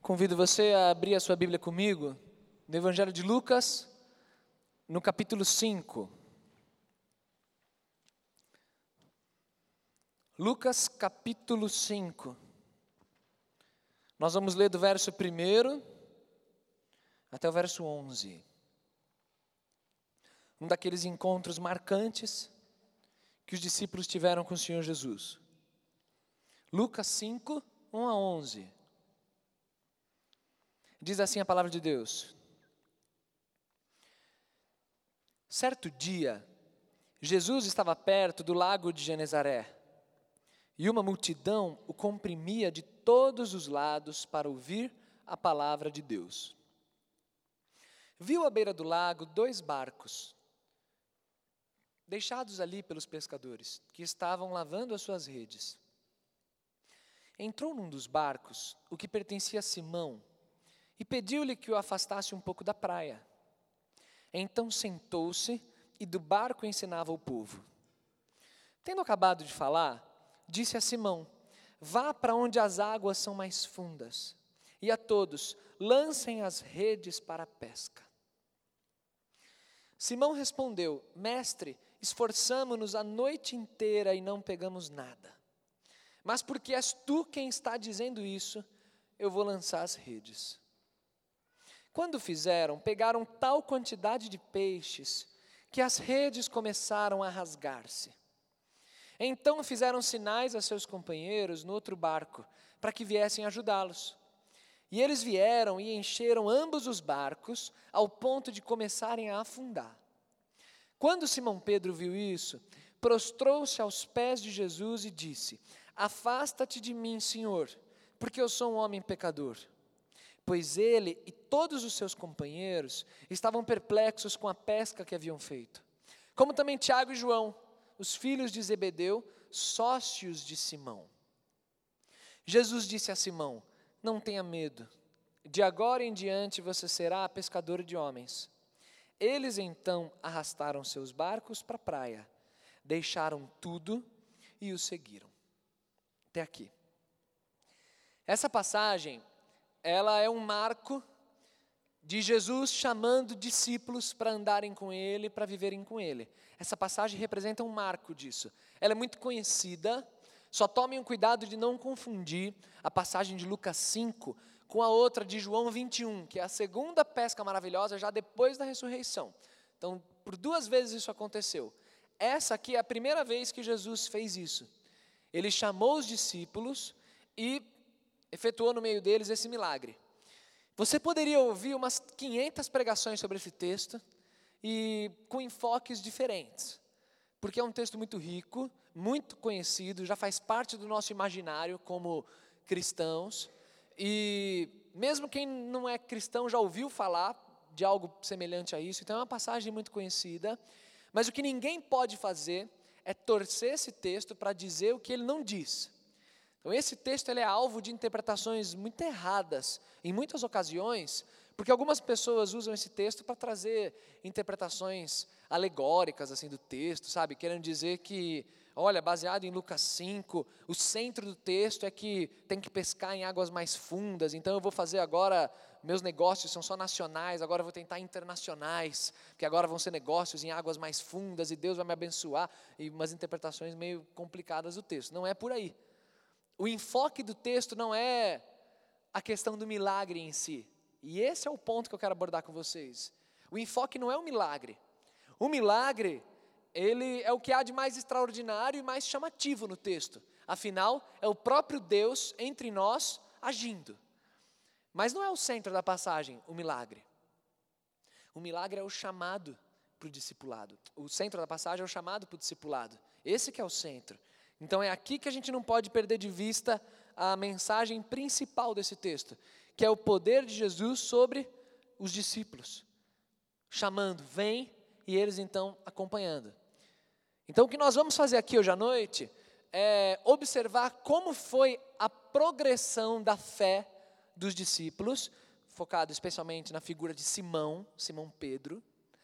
Convido você a abrir a sua Bíblia comigo no Evangelho de Lucas, no capítulo 5. Lucas, capítulo 5. Nós vamos ler do verso 1 até o verso 11. Um daqueles encontros marcantes que os discípulos tiveram com o Senhor Jesus. Lucas 5, 1 a 11. Diz assim a palavra de Deus: Certo dia, Jesus estava perto do lago de Genezaré, e uma multidão o comprimia de todos os lados para ouvir a palavra de Deus. Viu à beira do lago 2 barcos, deixados ali pelos pescadores, que estavam lavando as suas redes. Entrou num dos barcos, o que pertencia a Simão, e pediu-lhe que o afastasse um pouco da praia. Então sentou-se e do barco ensinava o povo. Tendo acabado de falar, disse a Simão: Vá para onde as águas são mais fundas, e a todos lancem as redes para a pesca. Simão respondeu: Mestre, esforçamo-nos a noite inteira e não pegamos nada. Mas porque és tu quem está dizendo isso, eu vou lançar as redes. Quando fizeram, pegaram tal quantidade de peixes que as redes começaram a rasgar-se. Então fizeram sinais a seus companheiros no outro barco, para que viessem ajudá-los. E eles vieram e encheram ambos os barcos, ao ponto de começarem a afundar. Quando Simão Pedro viu isso, prostrou-se aos pés de Jesus e disse: Afasta-te de mim, Senhor, porque eu sou um homem pecador. Pois ele e todos os seus companheiros estavam perplexos com a pesca que haviam feito. Como também Tiago e João, os filhos de Zebedeu, sócios de Simão. Jesus disse a Simão: Não tenha medo, de agora em diante você será pescador de homens. Eles então arrastaram seus barcos para a praia, deixaram tudo e o seguiram. Até aqui. Essa passagem, ela é um marco de Jesus chamando discípulos para andarem com Ele, para viverem com Ele. Essa passagem representa um marco disso. Ela é muito conhecida, só tomem o cuidado de não confundir a passagem de Lucas 5 com a outra de João 21, que é a segunda pesca maravilhosa já depois da ressurreição. Então, por 2 vezes isso aconteceu. Essa aqui é a primeira vez que Jesus fez isso. Ele chamou os discípulos e efetuou no meio deles esse milagre. Você poderia ouvir umas 500 pregações sobre esse texto e com enfoques diferentes, porque é um texto muito rico, muito conhecido, já faz parte do nosso imaginário como cristãos, e mesmo quem não é cristão já ouviu falar de algo semelhante a isso. Então é uma passagem muito conhecida, mas o que ninguém pode fazer é torcer esse texto para dizer o que ele não diz. Então esse texto ele é alvo de interpretações muito erradas, em muitas ocasiões, porque algumas pessoas usam esse texto para trazer interpretações alegóricas assim, do texto, sabe? Querendo dizer que, olha, baseado em Lucas 5, o centro do texto é que tem que pescar em águas mais fundas, então eu vou fazer agora, meus negócios são só nacionais, agora eu vou tentar internacionais, porque agora vão ser negócios em águas mais fundas e Deus vai me abençoar, e umas interpretações meio complicadas do texto. Não é por aí. O enfoque do texto não é a questão do milagre em si. E esse é o ponto que eu quero abordar com vocês. O enfoque não é o milagre. O milagre, ele é o que há de mais extraordinário e mais chamativo no texto. Afinal, é o próprio Deus entre nós agindo. Mas não é o centro da passagem, o milagre. O milagre é o chamado para o discipulado. O centro da passagem é o chamado para o discipulado. Esse que é o centro. Então é aqui que a gente não pode perder de vista a mensagem principal desse texto, que é o poder de Jesus sobre os discípulos, chamando, vem, e eles então acompanhando. Então o que nós vamos fazer aqui hoje à noite é observar como foi a progressão da fé dos discípulos, focado especialmente na figura de Simão Pedro,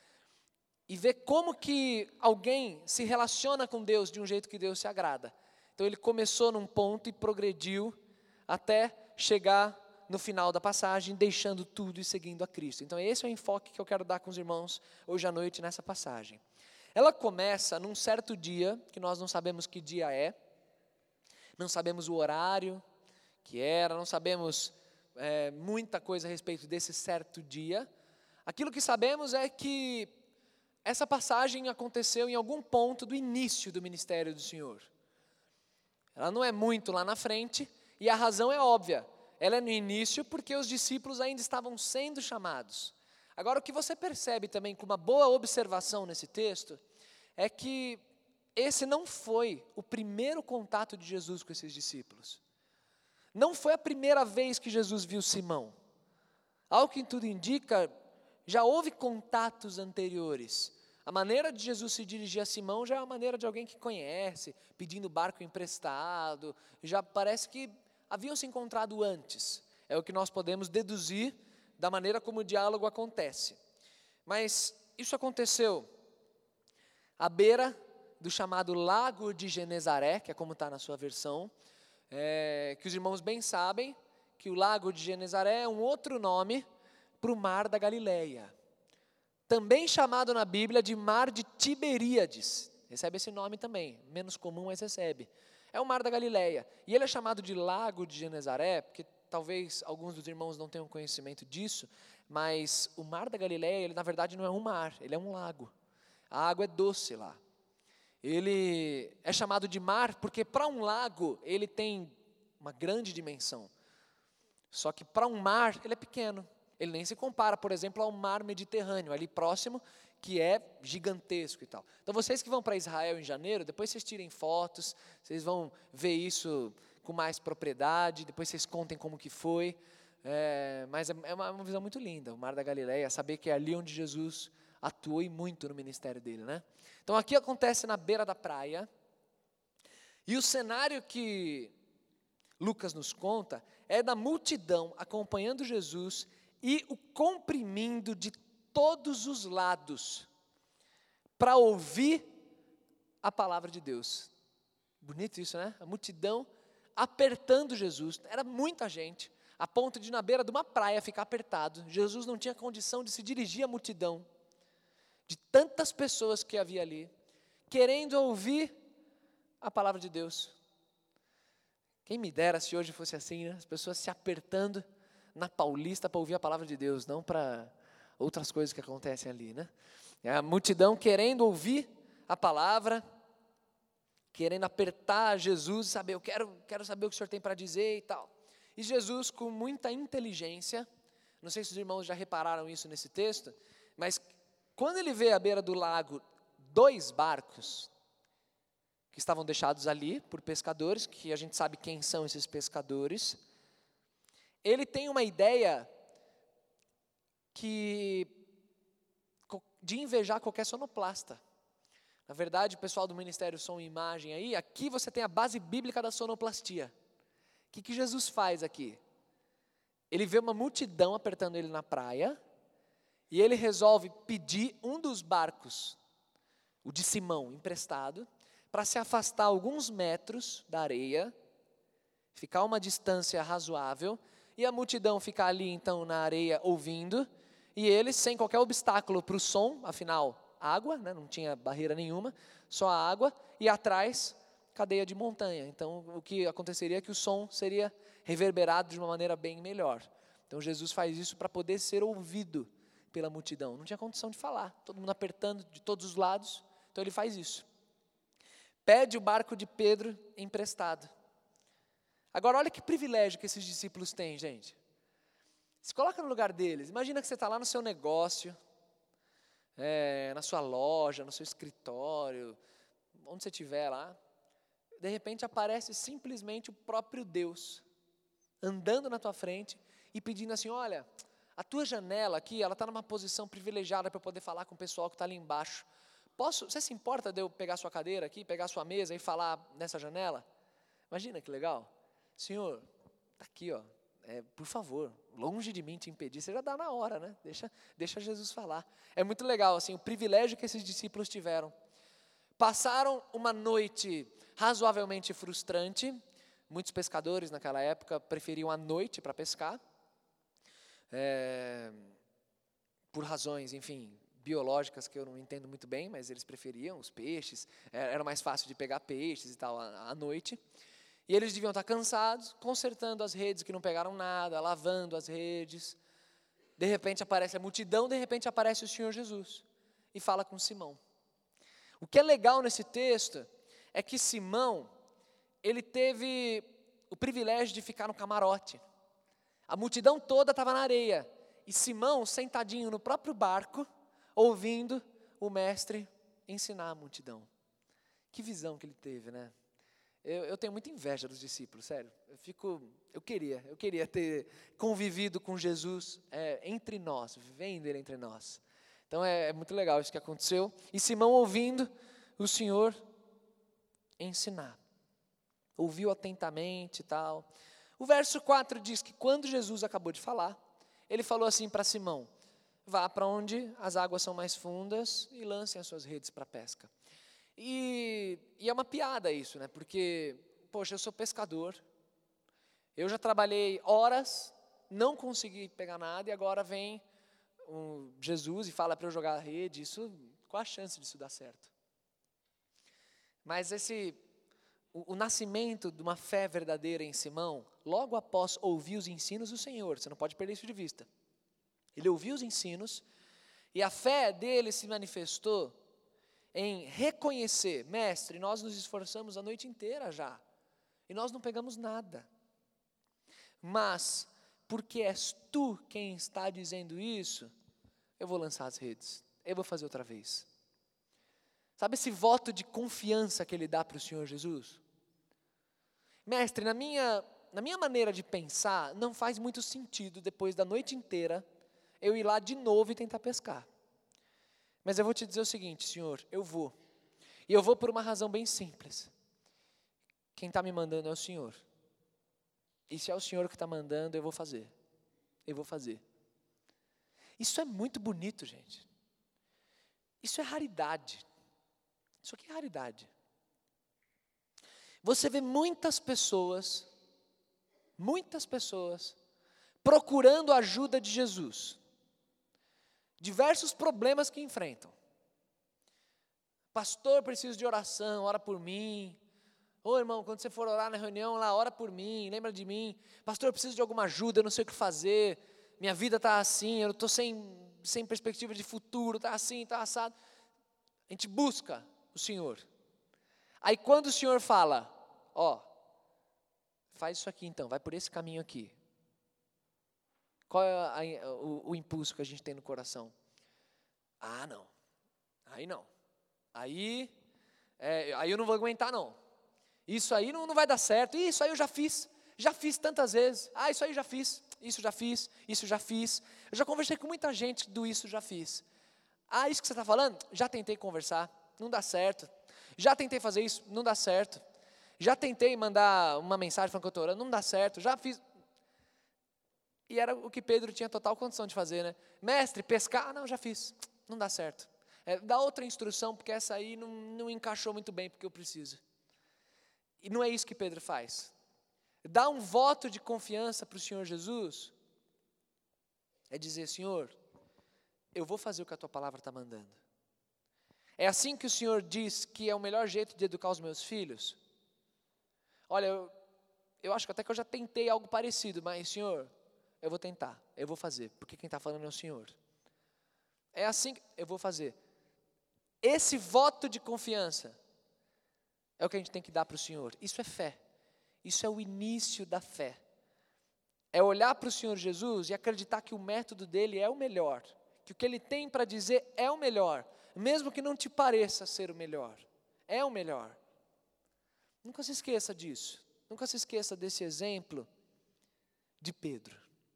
e ver como que alguém se relaciona com Deus de um jeito que Deus se agrada. Então ele começou num ponto e progrediu até chegar no final da passagem, deixando tudo e seguindo a Cristo. Então esse é o enfoque que eu quero dar com os irmãos hoje à noite nessa passagem. Ela começa num certo dia, que nós não sabemos que dia é, não sabemos o horário que era, não sabemos muita coisa a respeito desse certo dia. Aquilo que sabemos é que essa passagem aconteceu em algum ponto do início do ministério do Senhor. Ela não é muito lá na frente, e a razão é óbvia. Ela é no início porque os discípulos ainda estavam sendo chamados. Agora, o que você percebe também com uma boa observação nesse texto, é que esse não foi o primeiro contato de Jesus com esses discípulos. Não foi a primeira vez que Jesus viu Simão. Ao que tudo indica, já houve contatos anteriores. A maneira de Jesus se dirigir a Simão já é a maneira de alguém que conhece, pedindo barco emprestado. Já parece que haviam se encontrado antes. É o que nós podemos deduzir da maneira como o diálogo acontece. Mas isso aconteceu à beira do chamado Lago de Genezaré, que é como está na sua versão, que os irmãos bem sabem que o Lago de Genezaré é um outro nome para o Mar da Galileia. Também chamado na Bíblia de Mar de Tiberíades. Recebe esse nome também, menos comum, mas recebe. É o Mar da Galileia. E ele é chamado de Lago de Genezaré, porque talvez alguns dos irmãos não tenham conhecimento disso, mas o Mar da Galileia, ele na verdade não é um mar, ele é um lago. A água é doce lá. Ele é chamado de mar porque para um lago ele tem uma grande dimensão. Só que para um mar ele é pequeno. Ele nem se compara, por exemplo, ao mar Mediterrâneo, ali próximo, que é gigantesco e tal. Então vocês que vão para Israel em janeiro, depois vocês tirem fotos, vocês vão ver isso com mais propriedade, depois vocês contem como que foi. Mas é uma visão muito linda, o Mar da Galileia, saber que é ali onde Jesus atuou e muito no ministério dele, né? Então aqui acontece na beira da praia, e o cenário que Lucas nos conta é da multidão acompanhando Jesus e o comprimindo de todos os lados para ouvir a palavra de Deus. Bonito isso, né? A multidão apertando Jesus, era muita gente, a ponto de na beira de uma praia ficar apertado. Jesus não tinha condição de se dirigir à multidão, de tantas pessoas que havia ali, querendo ouvir a palavra de Deus. Quem me dera se hoje fosse assim, né? As pessoas se apertando na Paulista para ouvir a palavra de Deus, não para outras coisas que acontecem ali, né? A multidão querendo ouvir a palavra, querendo apertar Jesus, saber, eu quero saber o que o Senhor tem para dizer e tal. E Jesus, com muita inteligência, não sei se os irmãos já repararam isso nesse texto, mas quando ele vê à beira do lago 2 barcos que estavam deixados ali por pescadores, que a gente sabe quem são esses pescadores, ele tem uma ideia de invejar qualquer sonoplasta. Na verdade, o pessoal do Ministério Som e Imagem aí, aqui você tem a base bíblica da sonoplastia. O que Jesus faz aqui? Ele vê uma multidão apertando ele na praia, e ele resolve pedir um dos barcos, o de Simão, emprestado, para se afastar alguns metros da areia, ficar a uma distância razoável, e a multidão ficar ali então na areia ouvindo, e ele sem qualquer obstáculo para o som, afinal, água, né, não tinha barreira nenhuma, só a água, e atrás, cadeia de montanha. Então o que aconteceria é que o som seria reverberado de uma maneira bem melhor. Então Jesus faz isso para poder ser ouvido pela multidão. Não tinha condição de falar, todo mundo apertando de todos os lados, então ele faz isso. Pede o barco de Pedro emprestado. Agora olha que privilégio que esses discípulos têm, gente. Se coloca no lugar deles, imagina que você está lá no seu negócio, na sua loja, no seu escritório, onde você estiver lá, de repente aparece simplesmente o próprio Deus, andando na tua frente e pedindo assim, olha, a tua janela aqui, ela está numa posição privilegiada para eu poder falar com o pessoal que está ali embaixo. Você se importa de eu pegar sua cadeira aqui, pegar sua mesa e falar nessa janela? Imagina que legal. Senhor, está aqui, ó, por favor, longe de mim te impedir. Você já dá na hora, né? Deixa Jesus falar. É muito legal, assim, o privilégio que esses discípulos tiveram. Passaram uma noite razoavelmente frustrante. Muitos pescadores naquela época preferiam a noite para pescar. por razões, enfim, biológicas que eu não entendo muito bem, mas eles preferiam os peixes, era mais fácil de pegar peixes e tal à noite. E eles deviam estar cansados, consertando as redes que não pegaram nada, lavando as redes. De repente aparece a multidão, de repente aparece o Senhor Jesus e fala com Simão. O que é legal nesse texto é que Simão, ele teve o privilégio de ficar no camarote. A multidão toda estava na areia, e Simão sentadinho no próprio barco, ouvindo o mestre ensinar a multidão. Que visão que ele teve, né? Eu tenho muita inveja dos discípulos, sério. Eu queria ter convivido com Jesus entre nós, vivendo ele entre nós. Então é muito legal isso que aconteceu. E Simão ouvindo o Senhor ensinar. Ouviu atentamente e tal. O verso 4 diz que quando Jesus acabou de falar, ele falou assim para Simão: vá para onde as águas são mais fundas e lancem as suas redes para a pesca. E é uma piada isso, né? Porque, poxa, eu sou pescador, eu já trabalhei horas, não consegui pegar nada, e agora vem Jesus e fala para eu jogar a rede. Qual a chance disso dar certo? Mas o nascimento de uma fé verdadeira em Simão, logo após ouvir os ensinos do Senhor, você não pode perder isso de vista. Ele ouviu os ensinos, e a fé dele se manifestou em reconhecer: mestre, nós nos esforçamos a noite inteira já, e nós não pegamos nada. Mas, porque és tu quem está dizendo isso, eu vou lançar as redes, eu vou fazer outra vez. Sabe esse voto de confiança que ele dá para o Senhor Jesus? Mestre, na minha maneira de pensar, não faz muito sentido, depois da noite inteira, eu ir lá de novo e tentar pescar. Mas eu vou te dizer o seguinte, Senhor, eu vou. E eu vou por uma razão bem simples. Quem está me mandando é o Senhor. E se é o Senhor que está mandando, eu vou fazer. Eu vou fazer. Isso é muito bonito, gente. Isso é raridade. Isso aqui é raridade. Você vê muitas pessoas procurando a ajuda de Jesus. Diversos problemas que enfrentam. Pastor, preciso de oração, ora por mim. Ô irmão, quando você for orar na reunião lá, ora por mim, lembra de mim. Pastor, eu preciso de alguma ajuda, eu não sei o que fazer. Minha vida está assim, eu estou sem perspectiva de futuro, está assim, está assado. A gente busca o Senhor. Aí quando o Senhor fala, faz isso aqui então, vai por esse caminho aqui. Qual é o impulso que a gente tem no coração? Não. Aí não. Aí eu não vou aguentar não. Isso aí não vai dar certo. Isso aí eu já fiz tantas vezes. Isso aí já fiz. Isso já fiz. Eu já conversei com muita gente do isso já fiz. Isso que você está falando? Já tentei conversar, não dá certo. Já tentei fazer isso, não dá certo. Já tentei mandar uma mensagem falando que eu estou orando, não dá certo. Já fiz. E era o que Pedro tinha total condição de fazer, né? Mestre, pescar? Não, já fiz. Não dá certo. Dá outra instrução, porque essa aí não encaixou muito bem, porque eu preciso. E não é isso que Pedro faz. Dá um voto de confiança para o Senhor Jesus. É dizer, Senhor, eu vou fazer o que a tua palavra está mandando. É assim que o Senhor diz que é o melhor jeito de educar os meus filhos? Olha, eu acho que até que eu já tentei algo parecido, mas Senhor, eu vou tentar, eu vou fazer, porque quem está falando é o Senhor. É assim que eu vou fazer. Esse voto de confiança é o que a gente tem que dar para o Senhor. Isso é fé. Isso é o início da fé. É olhar para o Senhor Jesus e acreditar que o método dele é o melhor. Que o que ele tem para dizer é o melhor. Mesmo que não te pareça ser o melhor. É o melhor. Nunca se esqueça disso. Nunca se esqueça desse exemplo de Pedro.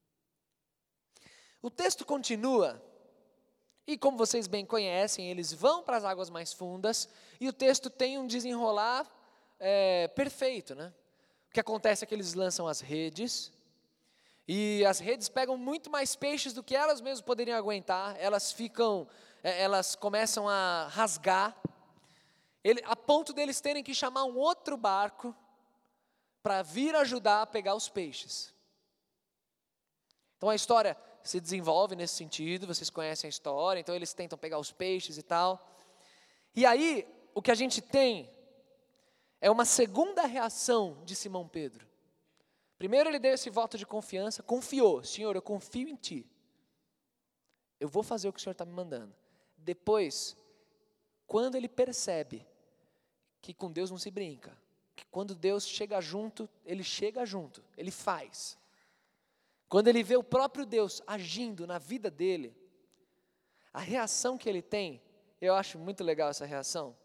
O texto continua, e como vocês bem conhecem, eles vão para as águas mais fundas, e o texto tem um desenrolar perfeito, né? O que acontece é que eles lançam as redes, e as redes pegam muito mais peixes do que elas mesmas poderiam aguentar, elas começam a rasgar, a ponto deles terem que chamar um outro barco para vir ajudar a pegar os peixes. Então a história se desenvolve nesse sentido, vocês conhecem a história, então eles tentam pegar os peixes e tal. E aí, o que a gente tem é uma segunda reação de Simão Pedro. Primeiro ele deu esse voto de confiança, confiou, Senhor, eu confio em Ti. Eu vou fazer o que o Senhor está me mandando. Depois, quando ele percebe que com Deus não se brinca, que quando Deus chega junto, ele faz. Quando ele vê o próprio Deus agindo na vida dele, a reação que ele tem, eu acho muito legal essa reação,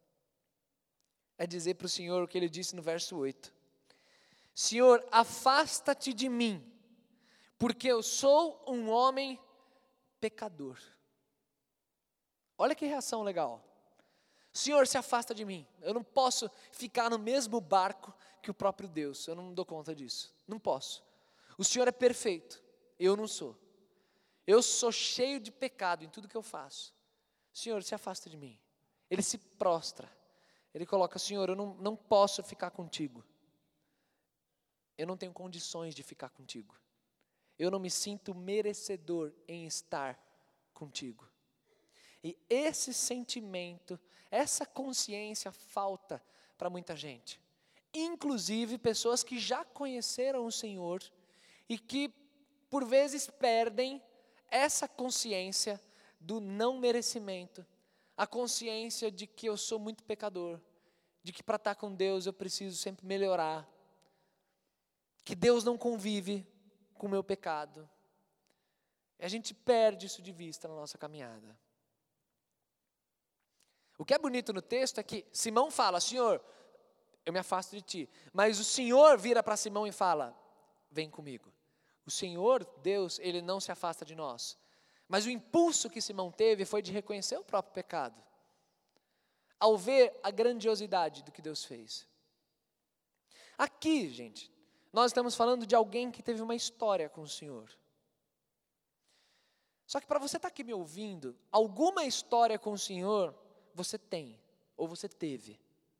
é dizer para o Senhor o que ele disse no verso 8. Senhor, afasta-te de mim, porque eu sou um homem pecador. Olha que reação legal. Senhor, se afasta de mim. Eu não posso ficar no mesmo barco que o próprio Deus. Eu não dou conta disso. Não posso. O Senhor é perfeito. Eu não sou. Eu sou cheio de pecado em tudo que eu faço. Senhor, se afasta de mim. Ele se prostra. Ele coloca, Senhor, eu não posso ficar contigo. Eu não tenho condições de ficar contigo. Eu não me sinto merecedor em estar contigo. E esse sentimento, essa consciência falta para muita gente. Inclusive pessoas que já conheceram o Senhor e que por vezes perdem essa consciência do não merecimento, a consciência de que eu sou muito pecador, de que para estar com Deus eu preciso sempre melhorar, que Deus não convive com o meu pecado. E a gente perde isso de vista na nossa caminhada. O que é bonito no texto é que Simão fala, Senhor, eu me afasto de Ti. Mas o Senhor vira para Simão e fala, vem comigo. O Senhor, Deus, Ele não se afasta de nós. Mas o impulso que Simão teve foi de reconhecer o próprio pecado. Ao ver a grandiosidade do que Deus fez. Aqui, gente, nós estamos falando de alguém que teve uma história com o Senhor. Só que para você estar aqui me ouvindo, alguma história com o Senhor você tem, ou você teve.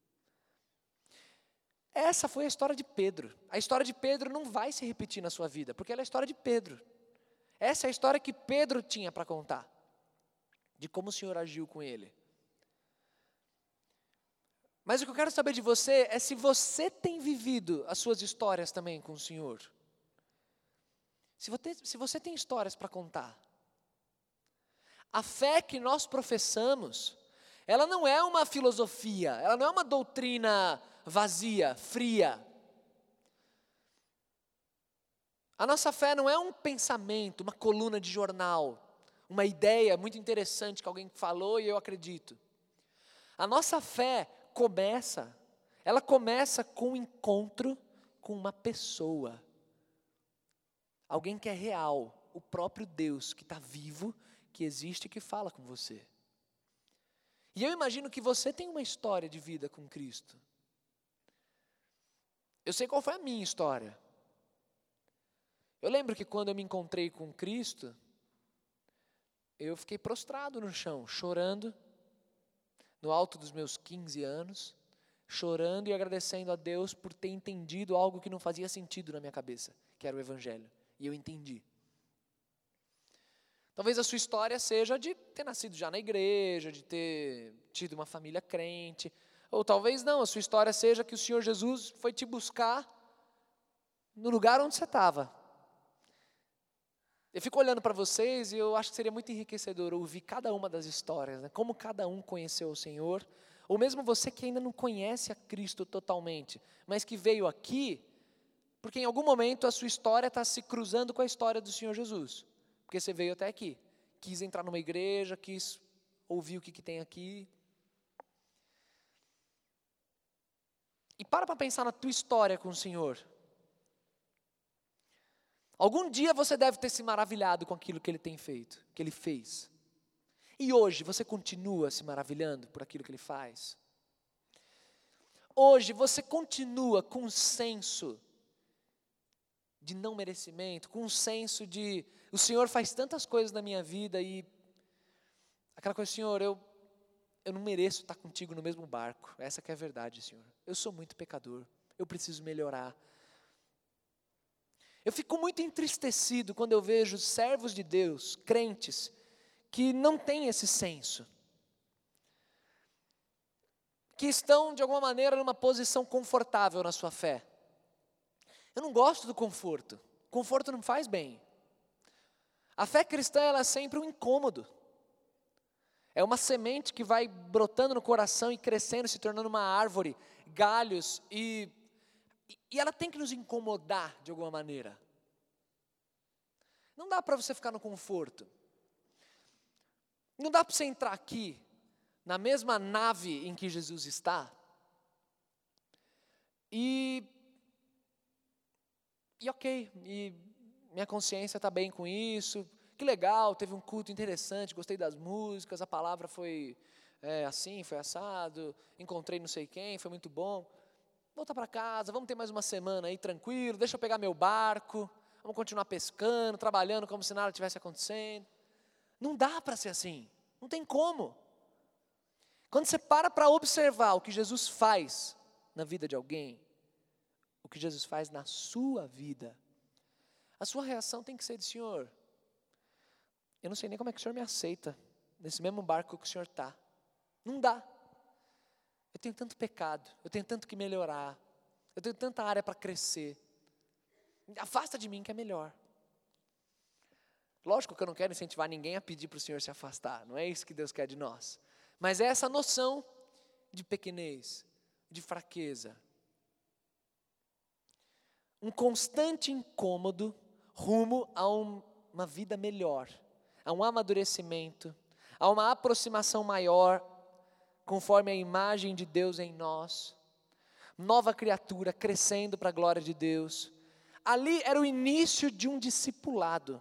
Essa foi a história de Pedro. A história de Pedro não vai se repetir na sua vida, porque ela é a história de Pedro. Essa é a história que Pedro tinha para contar, de como o Senhor agiu com ele. Mas o que eu quero saber de você é se você tem vivido as suas histórias também com o Senhor. Se você tem histórias para contar. A fé que nós professamos, ela não é uma filosofia, ela não é uma doutrina vazia, fria. A nossa fé não é um pensamento, uma coluna de jornal, uma ideia muito interessante que alguém falou e eu acredito. A nossa fé ela começa com um encontro com uma pessoa. Alguém que é real, o próprio Deus que está vivo, que existe e que fala com você. E eu imagino que você tem uma história de vida com Cristo. Eu sei qual foi a minha história. Eu lembro que quando eu me encontrei com Cristo, eu fiquei prostrado no chão, chorando, no alto dos meus 15 anos, chorando e agradecendo a Deus por ter entendido algo que não fazia sentido na minha cabeça, que era o Evangelho. E eu entendi. Talvez a sua história seja de ter nascido já na igreja, de ter tido uma família crente. Ou talvez não, a sua história seja que o Senhor Jesus foi te buscar no lugar onde você estava. Eu fico olhando para vocês e eu acho que seria muito enriquecedor ouvir cada uma das histórias, né? Como cada um conheceu o Senhor. Ou mesmo você que ainda não conhece a Cristo totalmente, mas que veio aqui, porque em algum momento a sua história está se cruzando com a história do Senhor Jesus. Porque você veio até aqui, quis entrar numa igreja, quis ouvir o que tem aqui. E para pensar na tua história com o Senhor. Algum dia você deve ter se maravilhado com aquilo que Ele tem feito, que Ele fez. E hoje você continua se maravilhando por aquilo que Ele faz? Hoje você continua com um senso de não merecimento, com um senso de, o Senhor faz tantas coisas na minha vida e aquela coisa, Senhor, eu não mereço estar contigo no mesmo barco. Essa que é a verdade, Senhor. Eu sou muito pecador, eu preciso melhorar. Eu fico muito entristecido quando eu vejo servos de Deus, crentes, que não têm esse senso. Que estão, de alguma maneira, numa posição confortável na sua fé. Eu não gosto do conforto. Conforto não faz bem. A fé cristã, ela é sempre um incômodo. É uma semente que vai brotando no coração e crescendo, se tornando uma árvore, galhos, e ela tem que nos incomodar de alguma maneira. Não dá para você ficar no conforto. Não dá para você entrar aqui, na mesma nave em que Jesus está, e ok, e minha consciência está bem com isso, que legal, teve um culto interessante, gostei das músicas, a palavra foi assim, foi assado, encontrei não sei quem, foi muito bom, voltar para casa, vamos ter mais uma semana aí tranquilo, deixa eu pegar meu barco, vamos continuar pescando, trabalhando como se nada tivesse acontecendo. Não dá para ser assim, não tem como. Quando você para observar o que Jesus faz na vida de alguém, o que Jesus faz na sua vida, a sua reação tem que ser de: Senhor, eu não sei nem como é que o Senhor me aceita nesse mesmo barco que o Senhor está. Não dá. Eu tenho tanto pecado, eu tenho tanto que melhorar, eu tenho tanta área para crescer. Afasta de mim que é melhor. Lógico que eu não quero incentivar ninguém a pedir para o Senhor se afastar, não é isso que Deus quer de nós. Mas é essa noção de pequenez, de fraqueza. Um constante incômodo rumo a uma vida melhor, a um amadurecimento, a uma aproximação maior, conforme a imagem de Deus em nós. Nova criatura crescendo para a glória de Deus. Ali era o início de um discipulado.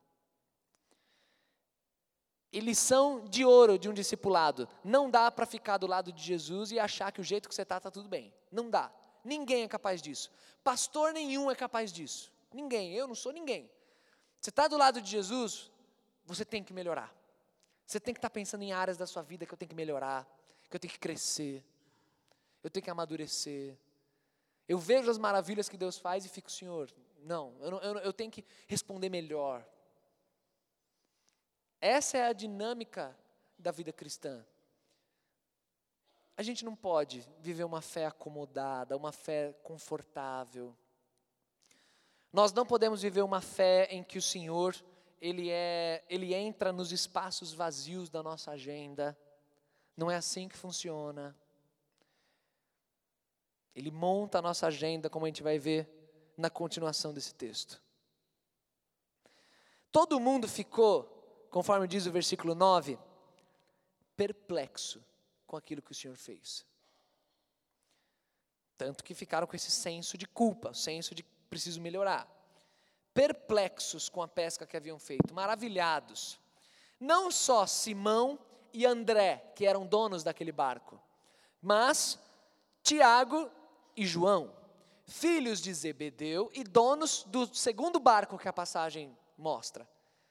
E lição de ouro de um discipulado: não dá para ficar do lado de Jesus e achar que o jeito que você está tudo bem. Não dá. Ninguém é capaz disso. Pastor nenhum é capaz disso. Ninguém, eu não sou ninguém. Você está do lado de Jesus, você tem que melhorar. Você tem que estar pensando em áreas da sua vida que eu tenho que melhorar, que eu tenho que crescer, eu tenho que amadurecer. Eu vejo as maravilhas que Deus faz e fico: Senhor, não, eu tenho que responder melhor. Essa é a dinâmica da vida cristã. A gente não pode viver uma fé acomodada, uma fé confortável. Nós não podemos viver uma fé em que o Senhor, Ele entra nos espaços vazios da nossa agenda. Não é assim que funciona. Ele monta a nossa agenda, como a gente vai ver na continuação desse texto. Todo mundo ficou, conforme diz o versículo 9, perplexo com aquilo que o Senhor fez. Tanto que ficaram com esse senso de culpa, senso de preciso melhorar. Perplexos com a pesca que haviam feito, maravilhados. Não só Simão e André, que eram donos daquele barco, mas Tiago e João, filhos de Zebedeu e donos do segundo barco que a passagem mostra.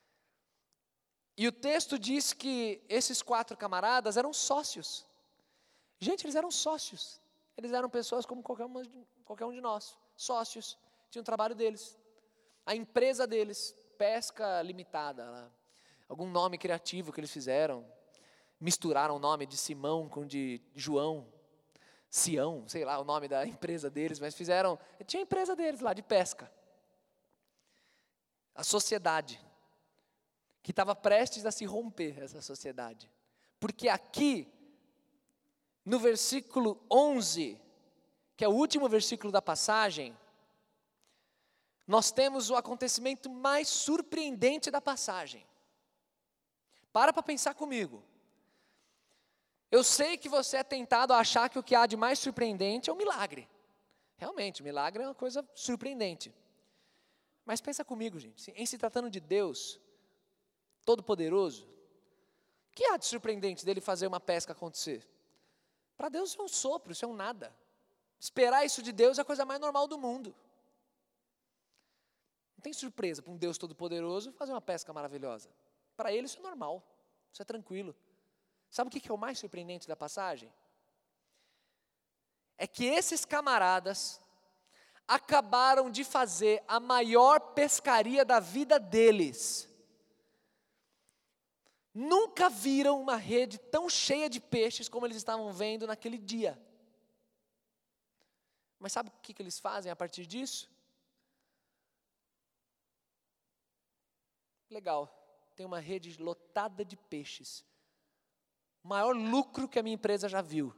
E o texto diz que esses 4 camaradas eram sócios. Gente, eles eram sócios. Eles eram pessoas como qualquer um de nós. Sócios. Tinham o trabalho deles. A empresa deles. Pesca limitada. Algum nome criativo que eles fizeram. Misturaram o nome de Simão com de João. Sião, sei lá o nome da empresa deles. Mas fizeram... Tinha a empresa deles lá de pesca. A sociedade. Que estava prestes a se romper, essa sociedade. Porque aqui, no versículo 11, que é o último versículo da passagem, nós temos o acontecimento mais surpreendente da passagem. Para pensar comigo. Eu sei que você é tentado a achar que o que há de mais surpreendente é um milagre. Realmente, milagre é uma coisa surpreendente. Mas pensa comigo, gente, em se tratando de Deus Todo-Poderoso, o que há de surpreendente dele fazer uma pesca acontecer? Para Deus isso é um sopro, isso é um nada. Esperar isso de Deus é a coisa mais normal do mundo. Não tem surpresa para um Deus Todo-Poderoso fazer uma pesca maravilhosa. Para ele isso é normal, isso é tranquilo. Sabe o que é o mais surpreendente da passagem? É que esses camaradas, acabaram de fazer a maior pescaria da vida deles. Nunca viram uma rede tão cheia de peixes como eles estavam vendo naquele dia. Mas sabe o que eles fazem a partir disso? Legal, tem uma rede lotada de peixes. O maior lucro que a minha empresa já viu.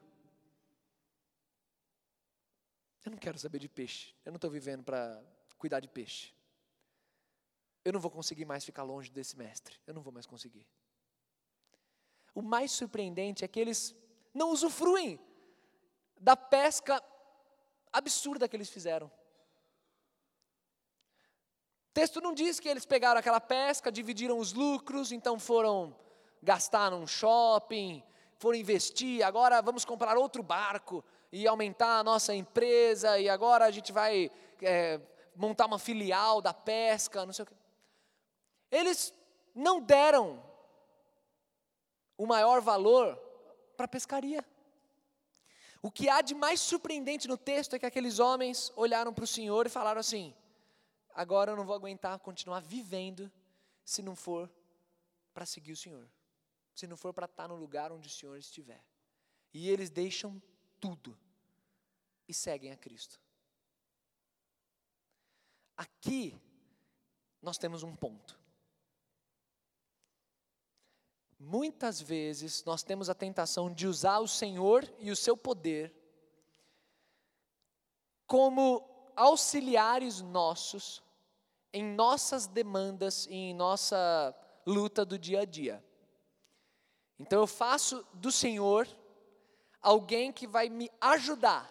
Eu não quero saber de peixe. Eu não estou vivendo para cuidar de peixe. Eu não vou conseguir mais ficar longe desse mestre. Eu não vou mais conseguir. O mais surpreendente é que eles não usufruem da pesca absurda que eles fizeram. O texto não diz que eles pegaram aquela pesca, dividiram os lucros, então foram gastar num shopping, foram investir, agora vamos comprar outro barco e aumentar a nossa empresa, e agora a gente vai montar uma filial da pesca, não sei o quê. Eles não deram o maior valor para a pescaria. O que há de mais surpreendente no texto é que aqueles homens olharam para o Senhor e falaram assim: agora eu não vou aguentar continuar vivendo se não for para seguir o Senhor, se não for para estar no lugar onde o Senhor estiver. E eles deixam tudo e seguem a Cristo. Aqui nós temos um ponto. Muitas vezes nós temos a tentação de usar o Senhor e o seu poder como auxiliares nossos em nossas demandas e em nossa luta do dia a dia. Então eu faço do Senhor alguém que vai me ajudar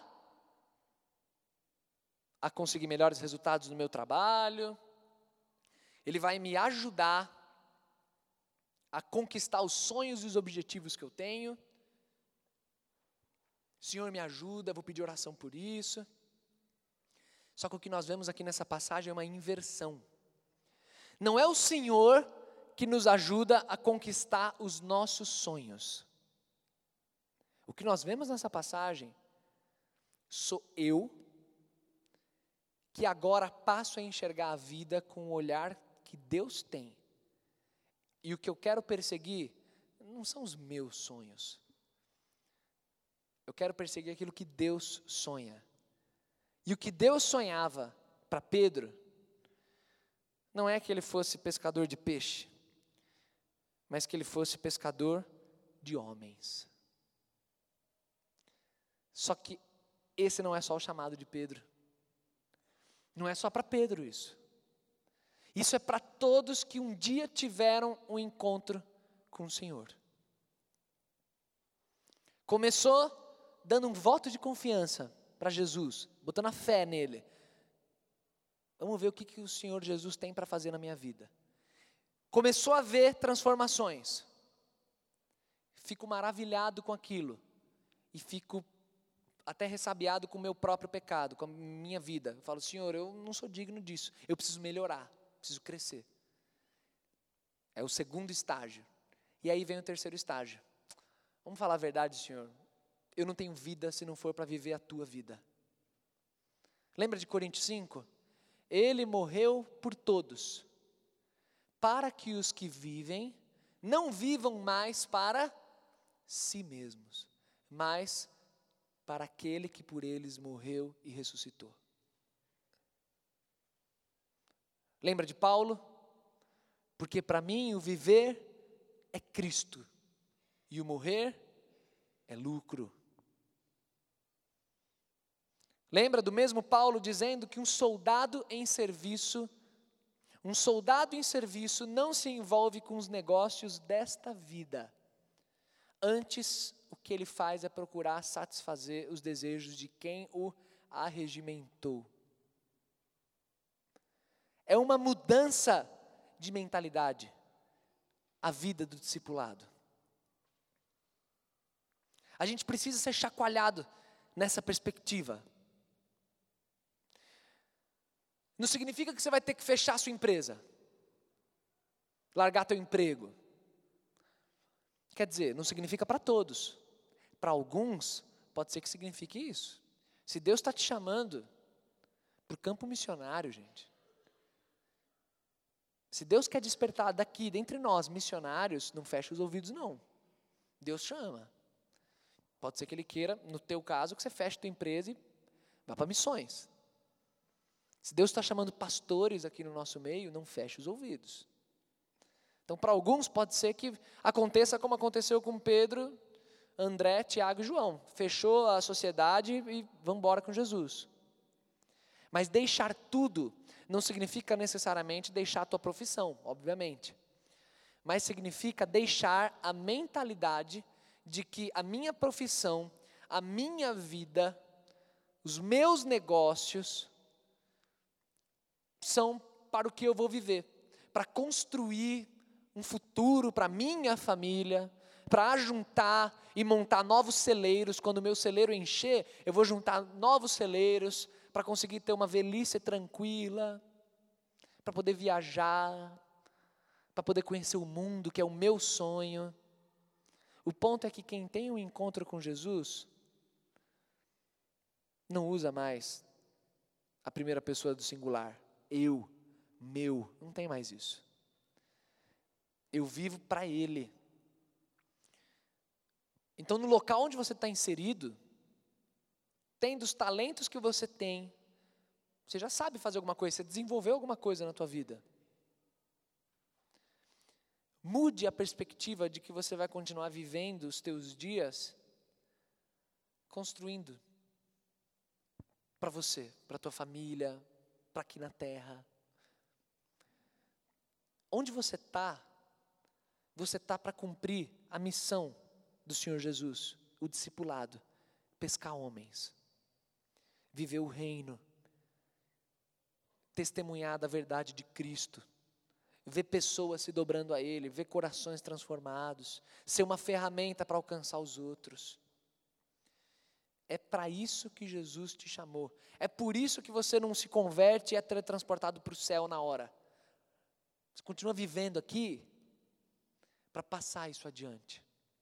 a conseguir melhores resultados no meu trabalho, Ele vai me ajudar a conquistar os sonhos e os objetivos que eu tenho. Senhor, me ajuda, vou pedir oração por isso. Só que o que nós vemos aqui nessa passagem é uma inversão. Não é o Senhor que nos ajuda a conquistar os nossos sonhos. O que nós vemos nessa passagem, sou eu que agora passo a enxergar a vida com o olhar que Deus tem. E o que eu quero perseguir não são os meus sonhos. Eu quero perseguir aquilo que Deus sonha. E o que Deus sonhava para Pedro, não é que ele fosse pescador de peixe, mas que ele fosse pescador de homens. Só que esse não é só o chamado de Pedro. Não é só para Pedro isso. Isso é para todos que um dia tiveram um encontro com o Senhor. Começou dando um voto de confiança para Jesus, botando a fé nele. Vamos ver o que o Senhor Jesus tem para fazer na minha vida. Começou a ver transformações. Fico maravilhado com aquilo. E fico até ressabiado com o meu próprio pecado, com a minha vida. Eu falo, Senhor, eu não sou digno disso. Eu preciso melhorar. Preciso crescer. É o segundo estágio. E aí vem o terceiro estágio. Vamos falar a verdade, Senhor. Eu não tenho vida se não for para viver a tua vida. Lembra de Coríntios 5? Ele morreu por todos, para que os que vivem não vivam mais para si mesmos, mas para aquele que por eles morreu e ressuscitou. Lembra de Paulo? Porque para mim o viver é Cristo e o morrer é lucro. Lembra do mesmo Paulo dizendo que um soldado em serviço não se envolve com os negócios desta vida. Antes, o que ele faz é procurar satisfazer os desejos de quem o arregimentou. É uma mudança de mentalidade, a vida do discipulado. A gente precisa ser chacoalhado nessa perspectiva. Não significa que você vai ter que fechar a sua empresa, largar teu emprego. Quer dizer, não significa para todos. Para alguns, pode ser que signifique isso. Se Deus está te chamando para o campo missionário, gente. Se Deus quer despertar daqui, dentre nós, missionários, não feche os ouvidos, não. Deus chama. Pode ser que Ele queira, no teu caso, que você feche tua empresa e vá para missões. Se Deus está chamando pastores aqui no nosso meio, não feche os ouvidos. Então, para alguns, pode ser que aconteça como aconteceu com Pedro, André, Tiago e João. Fechou a sociedade e vão embora com Jesus. Mas deixar tudo não significa necessariamente deixar a tua profissão, obviamente. Mas significa deixar a mentalidade de que a minha profissão, a minha vida, os meus negócios são para o que eu vou viver, para construir um futuro para minha família, para ajuntar e montar novos celeiros. Quando o meu celeiro encher, eu vou juntar novos celeiros para conseguir ter uma velhice tranquila, para poder viajar, para poder conhecer o mundo, que é o meu sonho. O ponto é que quem tem um encontro com Jesus não usa mais a primeira pessoa do singular. Eu, meu, não tem mais isso. Eu vivo para Ele. Então, no local onde você está inserido, tendo os talentos que você tem, você já sabe fazer alguma coisa, você desenvolveu alguma coisa na tua vida. Mude a perspectiva de que você vai continuar vivendo os teus dias construindo para você, para a tua família, para aqui na terra. Onde você está para cumprir a missão do Senhor Jesus, o discipulado, pescar homens, viver o reino, testemunhar da verdade de Cristo, ver pessoas se dobrando a Ele, ver corações transformados, ser uma ferramenta para alcançar os outros. É para isso que Jesus te chamou. É por isso que você não se converte e é teletransportado para o céu na hora. Você continua vivendo aqui para passar isso adiante.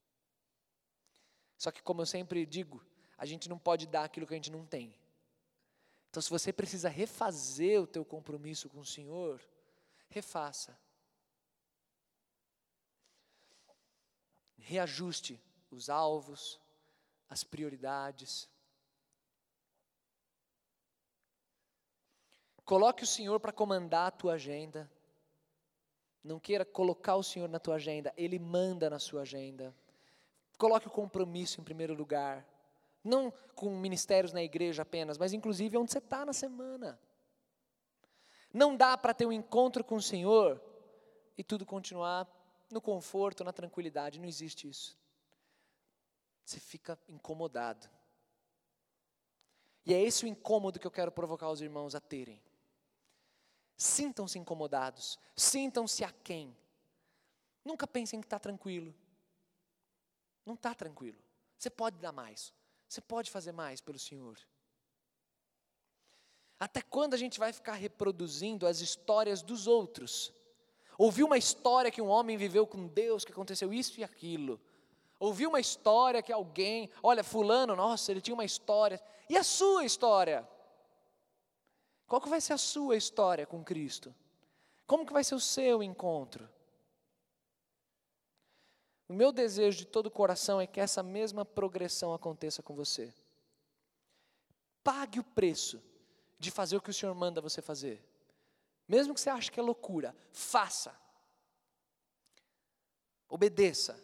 Só que, como eu sempre digo, a gente não pode dar aquilo que a gente não tem. Então, se você precisa refazer o teu compromisso com o Senhor, refaça. Reajuste os alvos, as prioridades. Coloque o Senhor para comandar a tua agenda. Não queira colocar o Senhor na tua agenda, Ele manda na sua agenda. Coloque o compromisso em primeiro lugar. Não com ministérios na igreja apenas, mas inclusive onde você está na semana. Não dá para ter um encontro com o Senhor e tudo continuar no conforto, na tranquilidade. Não existe isso. Você fica incomodado. E é esse o incômodo que eu quero provocar os irmãos a terem. Sintam-se incomodados, sintam-se aquém. Nunca pensem que está tranquilo. Não está tranquilo. Você pode dar mais, você pode fazer mais pelo Senhor. Até quando a gente vai ficar reproduzindo as histórias dos outros? Ouviu uma história que um homem viveu com Deus, que aconteceu isso e aquilo. Ouviu uma história que alguém, olha, fulano, nossa, ele tinha uma história. E a sua história? Qual que vai ser a sua história com Cristo? Como que vai ser o seu encontro? O meu desejo de todo o coração é que essa mesma progressão aconteça com você. Pague o preço de fazer o que o Senhor manda você fazer. Mesmo que você ache que é loucura, faça. Obedeça.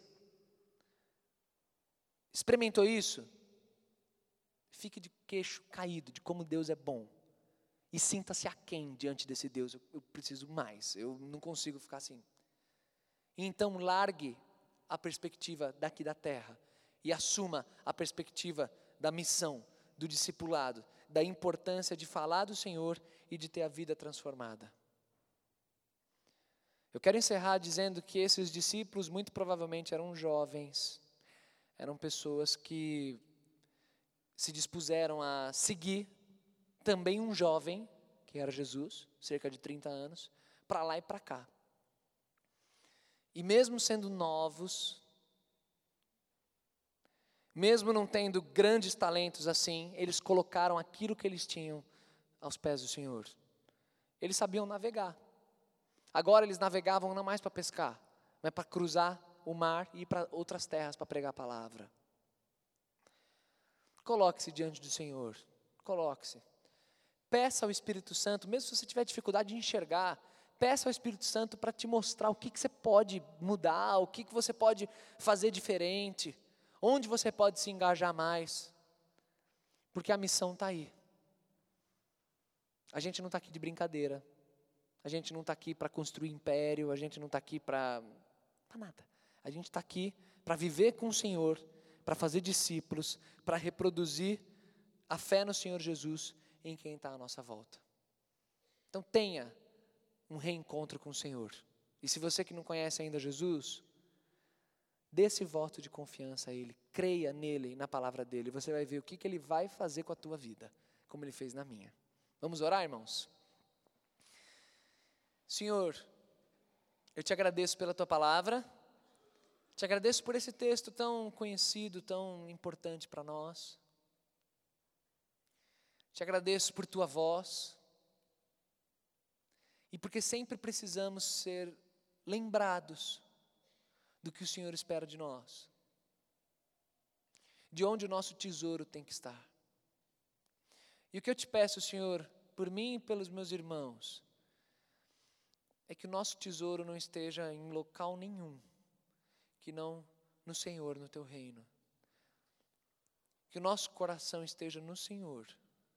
Experimentou isso? Fique de queixo caído de como Deus é bom. E sinta-se aquém diante desse Deus. Eu preciso mais, eu não consigo ficar assim. Então largue a perspectiva daqui da terra e assuma a perspectiva da missão, do discipulado, da importância de falar do Senhor e de ter a vida transformada. Eu quero encerrar dizendo que esses discípulos muito provavelmente eram jovens, eram pessoas que se dispuseram a seguir também um jovem, que era Jesus, cerca de 30 anos, para lá e para cá. E mesmo sendo novos, mesmo não tendo grandes talentos assim, eles colocaram aquilo que eles tinham aos pés do Senhor. Eles sabiam navegar. Agora eles navegavam não mais para pescar, mas para cruzar o mar e ir para outras terras para pregar a palavra. Coloque-se diante do Senhor. Coloque-se. Peça ao Espírito Santo, mesmo se você tiver dificuldade de enxergar, peça ao Espírito Santo para te mostrar o que você pode mudar, o que você pode fazer diferente, onde você pode se engajar mais. Porque a missão está aí. A gente não está aqui de brincadeira. A gente não está aqui para construir império, a gente não está aqui para nada. A gente está aqui para viver com o Senhor, para fazer discípulos, para reproduzir a fé no Senhor Jesus em quem está à nossa volta. Então tenha um reencontro com o Senhor. E se você que não conhece ainda Jesus, dê esse voto de confiança a Ele, creia nele, na palavra dEle, você vai ver o que Ele vai fazer com a tua vida, como Ele fez na minha. Vamos orar, irmãos? Senhor, eu te agradeço pela tua palavra, te agradeço por esse texto tão conhecido, tão importante para nós. Te agradeço por tua voz e porque sempre precisamos ser lembrados do que o Senhor espera de nós, de onde o nosso tesouro tem que estar. E o que eu te peço, Senhor, por mim e pelos meus irmãos, é que o nosso tesouro não esteja em local nenhum, que não no Senhor, no teu reino. Que o nosso coração esteja no Senhor,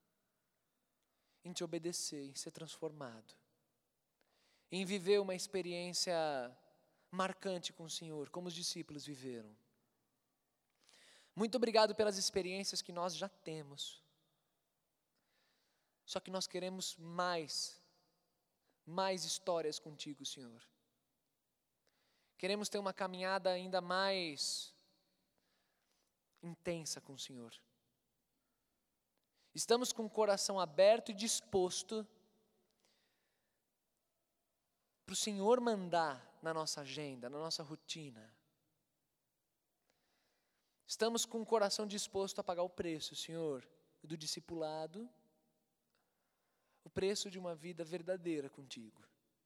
em te obedecer, em ser transformado, em viver uma experiência marcante com o Senhor, como os discípulos viveram. Muito obrigado pelas experiências que nós já temos. Só que nós queremos mais histórias contigo, Senhor. Queremos ter uma caminhada ainda mais intensa com o Senhor. Estamos com o coração aberto e disposto para o Senhor mandar na nossa agenda, na nossa rotina. Estamos com o coração disposto a pagar o preço, Senhor, do discipulado, o preço de uma vida verdadeira contigo.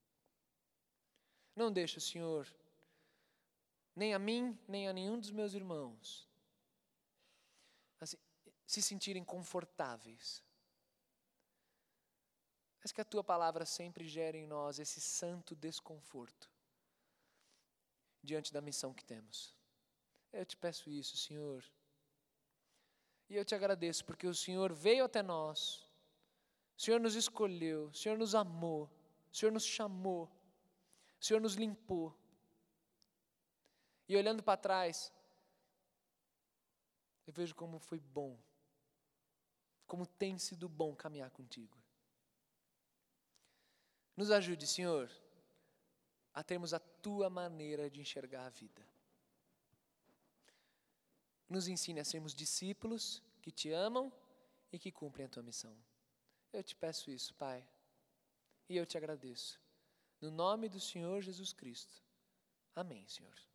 Não deixa, Senhor, nem a mim, nem a nenhum dos meus irmãos, assim, se sentirem confortáveis. Mas que a tua palavra sempre gere em nós esse santo desconforto diante da missão que temos. Eu te peço isso, Senhor. E eu te agradeço porque o Senhor veio até nós, o Senhor nos escolheu, o Senhor nos amou, o Senhor nos chamou, o Senhor nos limpou. E olhando para trás, eu vejo como foi bom, como tem sido bom caminhar contigo. Nos ajude, Senhor, a termos a tua maneira de enxergar a vida. Nos ensine a sermos discípulos que te amam e que cumprem a tua missão. Eu te peço isso, Pai, e eu te agradeço. No nome do Senhor Jesus Cristo. Amém, Senhor.